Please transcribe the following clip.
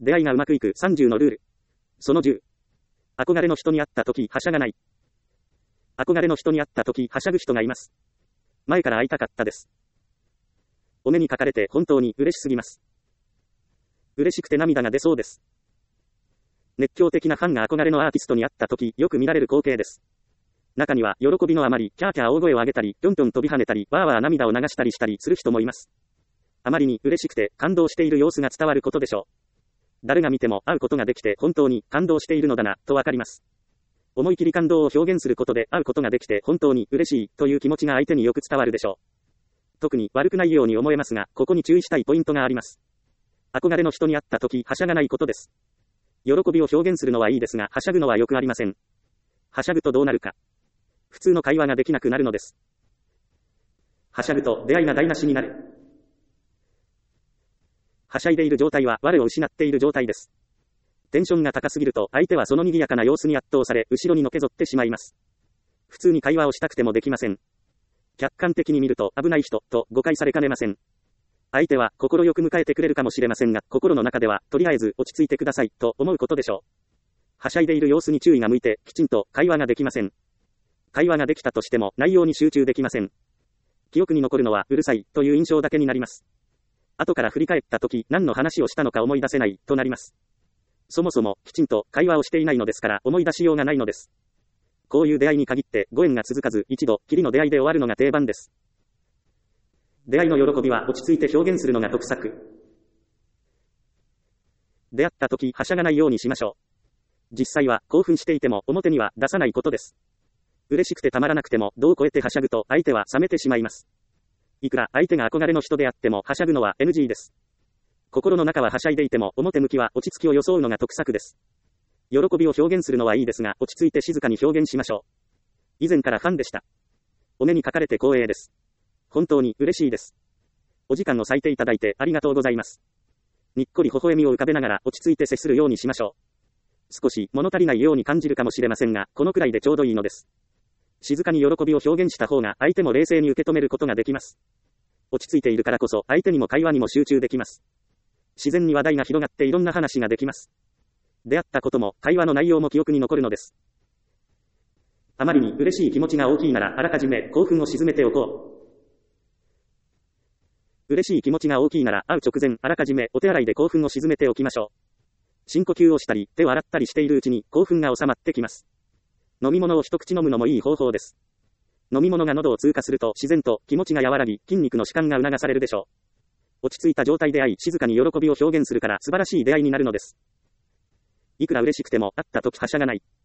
出会いがうまくいく30のルール。その10。憧れの人に会った時、はしゃがない。憧れの人に会った時、はしゃぐ人がいます。前から会いたかったです。お目にかかれて本当に嬉しすぎます。嬉しくて涙が出そうです。熱狂的なファンが憧れのアーティストに会った時、よく見られる光景です。中には、喜びのあまり、キャーキャー大声を上げたり、ぴょんぴょん飛び跳ねたり、わーわー涙を流したりしたりする人もいます。あまりに嬉しくて、感動している様子が伝わることでしょう。誰が見ても会うことができて本当に感動しているのだな、とわかります。思い切り感動を表現することで会うことができて本当に嬉しいという気持ちが相手によく伝わるでしょう。特に悪くないように思えますが、ここに注意したいポイントがあります。憧れの人に会った時、はしゃがないことです。喜びを表現するのはいいですが、はしゃぐのはよくありません。はしゃぐとどうなるか。普通の会話ができなくなるのです。はしゃぐと出会いが台無しになる。はしゃいでいる状態は我を失っている状態です。テンションが高すぎると相手はその賑やかな様子に圧倒され後ろにのけぞってしまいます。普通に会話をしたくてもできません。客観的に見ると危ない人と誤解されかねません。相手は心よく迎えてくれるかもしれませんが、心の中ではとりあえず落ち着いてくださいと思うことでしょう。はしゃいでいる様子に注意が向いてきちんと会話ができません。会話ができたとしても内容に集中できません。記憶に残るのはうるさいという印象だけになります。後から振り返った時何の話をしたのか思い出せないとなります。そもそもきちんと会話をしていないのですから思い出しようがないのです。こういう出会いに限ってご縁が続かず一度きりの出会いで終わるのが定番です。出会いの喜びは落ち着いて表現するのが得策。出会った時はしゃがないようにしましょう。実際は興奮していても表には出さないことです。嬉しくてたまらなくても度を超えてはしゃぐと相手は冷めてしまいます。いくら相手が憧れの人であってもはしゃぐのは NG です。心の中ははしゃいでいても表向きは落ち着きを装うのが得策です。喜びを表現するのはいいですが落ち着いて静かに表現しましょう。以前からファンでした。お目にかかれて光栄です。本当に嬉しいです。お時間を割いていただいてありがとうございます。にっこり微笑みを浮かべながら落ち着いて接するようにしましょう。少し物足りないように感じるかもしれませんが、このくらいでちょうどいいのです。静かに喜びを表現した方が相手も冷静に受け止めることができます。落ち着いているからこそ相手にも会話にも集中できます。自然に話題が広がっていろんな話ができます。出会ったことも会話の内容も記憶に残るのです。あまりに嬉しい気持ちが大きいならあらかじめ興奮を鎮めておこう。嬉しい気持ちが大きいなら会う直前あらかじめお手洗いで興奮を鎮めておきましょう。深呼吸をしたり手を洗ったりしているうちに興奮が収まってきます。飲み物を一口飲むのもいい方法です。飲み物が喉を通過すると自然と気持ちが和らぎ筋肉の弛緩が促されるでしょう。落ち着いた状態で会い静かに喜びを表現するから素晴らしい出会いになるのです。いくら嬉しくても会った時はしゃがない。